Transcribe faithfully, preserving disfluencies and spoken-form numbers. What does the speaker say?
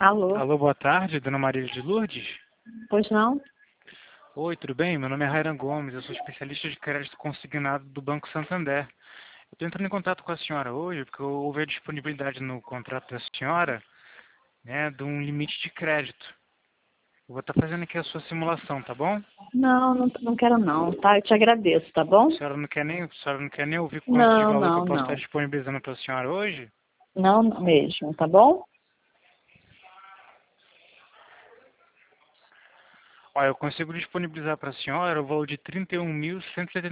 Alô? Alô, boa tarde, Dona Maria de Lourdes? Pois não? Oi, tudo bem? Meu nome é Rairan Gomes, eu sou especialista de crédito consignado do Banco Santander. Eu estou entrando em contato com a senhora hoje porque houve a disponibilidade no contrato da senhora, né, de um limite de crédito. Eu vou estar fazendo aqui a sua simulação, tá bom? Não, não, não quero não, tá? Eu te agradeço, tá bom? A senhora não quer nem, a senhora não quer nem ouvir quanto de Não, valor que eu não, posso estar não. disponibilizando para a senhora hoje? Não mesmo, tá bom? Olha, eu consigo disponibilizar para a senhora o valor de trinta e um mil cento e setenta